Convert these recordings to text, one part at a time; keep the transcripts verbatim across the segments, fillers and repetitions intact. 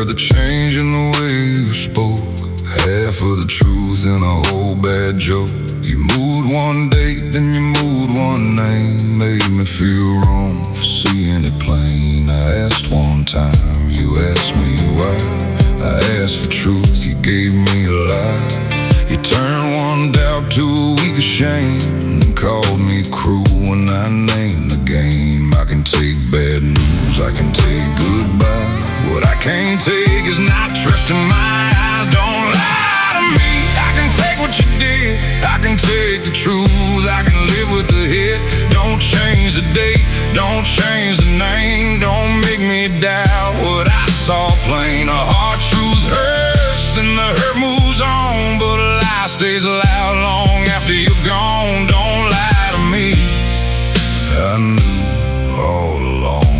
heard the change in the way you spoke, half of the truth in a whole bad joke. You moved one date, then you moved one name, made me feel wrong for seeing it plain. I asked one time, you asked me why. I asked for truth, you gave me a lie. You turned one doubt to a week of shame, and called me cruel when I named the game. I can take bad news, I can take goodbye. What I can't take is not trusting my eyes. Don't lie to me. I can take what you did, I can take the truth, I can live with the hit. Don't change the date, don't change the name, don't make me doubt what I saw plain. A hard truth hurts, then the hurt moves on, but a lie stays loud long after you're gone. Don't lie to me. I knew all along.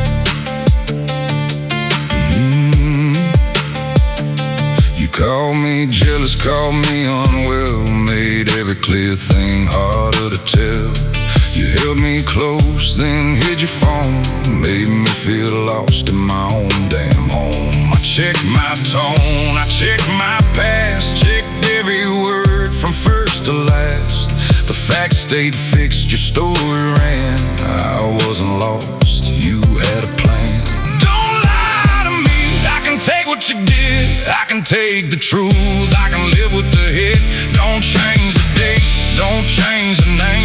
mm. You called me jealous, called me unwell, made every clear thing harder to tell. You held me close, then hid your phone, made me feel lost in my own damn home. I checked my tone, I checked my past, checked every word from first to last. The facts stayed fixed, your story ran. I wasn't lost, you had a plan. Don't lie to me. I can take what you did, I can take the truth, I can live with the hit. Don't change the date, don't change the name,